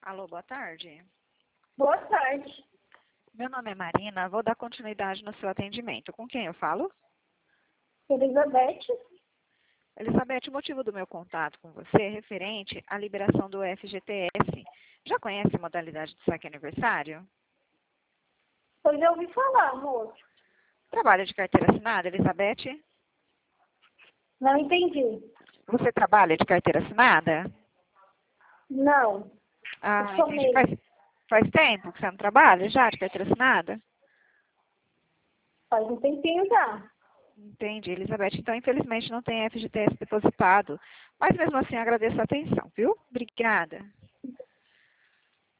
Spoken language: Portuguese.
Alô, boa tarde. Boa tarde. Meu nome é Marina, vou dar continuidade no seu atendimento. Com quem eu falo? Elizabeth. Elizabeth, o motivo do meu contato com você é referente à liberação do FGTS. Já conhece a modalidade de saque aniversário? Pois eu ouvi falar, moço. Trabalha de carteira assinada, Elizabeth? Não entendi. Você trabalha de carteira assinada? Não. Ah, Eu sou entendi. meio. Faz tempo que você não trabalha já de carteira assinada? Faz um tempinho já. Entendi, Elizabeth. Então, infelizmente, não tem FGTS depositado. Mas, mesmo assim, agradeço a atenção, viu? Obrigada.